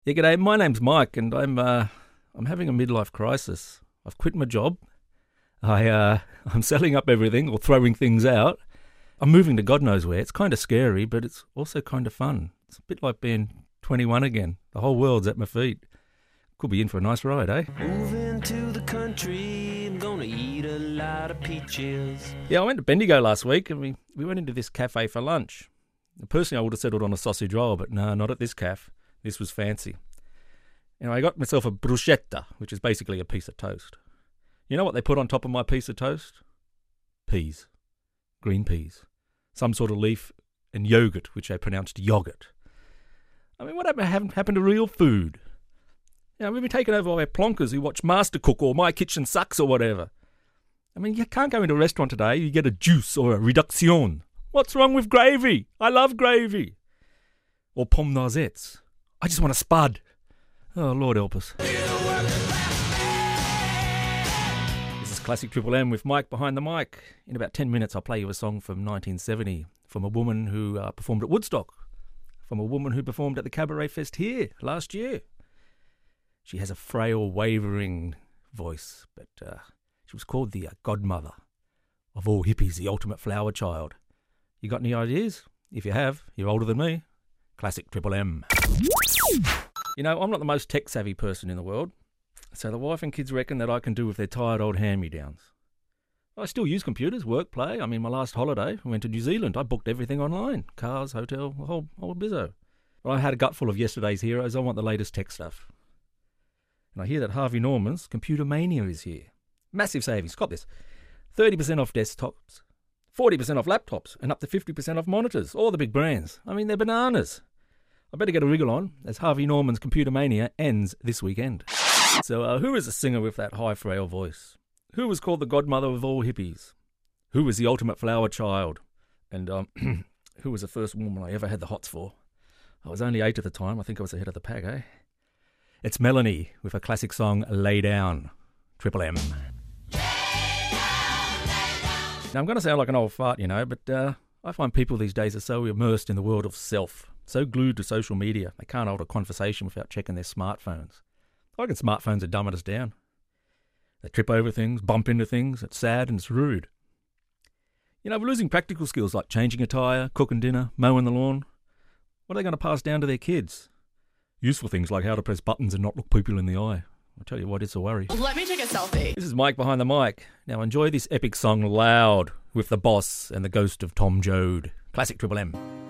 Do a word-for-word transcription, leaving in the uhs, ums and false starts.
Yeah, g'day. My name's Mike, and I'm uh, I'm having a midlife crisis. I've quit my job. I uh, I'm selling up everything or throwing things out. I'm moving to God knows where. It's kind of scary, but it's also kind of fun. It's a bit like being twenty-one again. The whole world's at my feet. Could be in for a nice ride, eh? Moving to the country, I'm gonna eat a lot of peaches. Yeah, I went to Bendigo last week, and we, we went into this cafe for lunch. Personally, I would have settled on a sausage roll, but no, not at this cafe. This was fancy. And I got myself a bruschetta, which is basically a piece of toast. You know what they put on top of my piece of toast? Peas. Green peas. Some sort of leaf and yogurt, which they pronounced yogurt. I mean, what happened, happened to real food? You know, we've been taken over by plonkers who watch Master Cook or My Kitchen Sucks or whatever. I mean, you can't go into a restaurant today, you get a juice or a reduction. What's wrong with gravy? I love gravy. Or pomme noisettes. I just want a spud. Oh, Lord help us. This is Classic Triple M with Mike behind the mic. In about ten minutes, I'll play you a song from nineteen seventy from a woman who uh, performed at Woodstock, from a woman who performed at the Cabaret Fest here last year. She has a frail, wavering voice, but uh, she was called the uh, godmother of all hippies, the ultimate flower child. You got any ideas? If you have, you're older than me. Classic Triple M. You know, I'm not the most tech-savvy person in the world, so the wife and kids reckon that I can do with their tired old hand-me-downs. I still use computers, work, play. I mean, my last holiday, I went to New Zealand. I booked everything online. Cars, hotel, the whole, whole bizzo. But I had a gut full of yesterday's heroes. I want the latest tech stuff. And I hear that Harvey Norman's Computer Mania is here. Massive savings. Got this. thirty percent off desktops, forty percent off laptops, and up to fifty percent off monitors. All the big brands. I mean, they're bananas. I better get a wriggle on, as Harvey Norman's Computer Mania ends this weekend. So, uh, who is the singer with that high, frail voice? Who was called the godmother of all hippies? Who was the ultimate flower child? And um, who was the first woman I ever had the hots for? I was only eight at the time. I think I was ahead of the pack, eh? It's Melanie with her classic song, Lay Down. Triple M. Now, I'm going to sound like an old fart, you know, but uh, I find people these days are so immersed in the world of self, so glued to social media, they can't hold a conversation without checking their smartphones. I reckon smartphones are dumbing us down. They trip over things, bump into things. It's sad and it's rude. You know, we're losing practical skills like changing a tyre, cooking dinner, mowing the lawn. What are they going to pass down to their kids? Useful things like how to press buttons and not look people in the eye. I'll tell you what, it's a worry. Let me take a selfie. This is Mike behind the mic. Now enjoy this epic song loud with the boss and the ghost of Tom Joad. Classic Triple M.